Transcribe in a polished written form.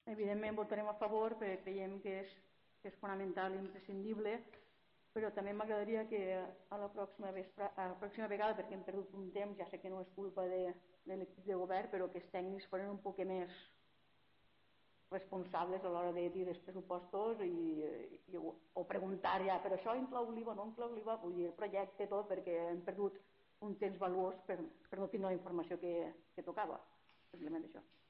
Evidentment votarem a favor perquè creiem que és fonamental i imprescindible, però també m'agradaria que a la pròxima vegada, perquè hem perdut un temps, ja sé que no és culpa de l'equip de govern, però que els tècnics foren un poc més responsables a l'hora de dir els pressupostos o preguntar ja, però això inclou l'IVA o no inclou l'IVA, vull dir, el projecte tot, perquè hem perdut un temps valuós per no tindre la informació que tocava, simplement això.